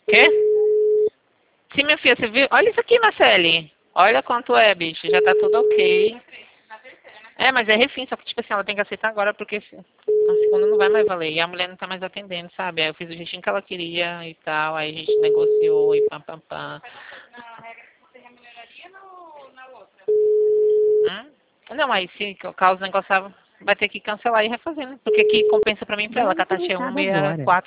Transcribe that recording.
Quê? Sim, minha filha, você viu? Olha isso aqui, Marcele. Olha quanto é, bicho. Já tá tudo ok. É, mas é refim, só que, tipo assim, ela tem que aceitar agora, porque a segunda não vai mais valer. E a mulher não tá mais atendendo, sabe? Aí eu fiz o jeitinho que ela queria e tal, aí a gente negociou e pam, pam, pam. Não, aí se caso o negócio vai ter que cancelar e refazer, né? Porque aqui compensa pra mim e pra ela, que a Não taxa é interrompado agora. 164.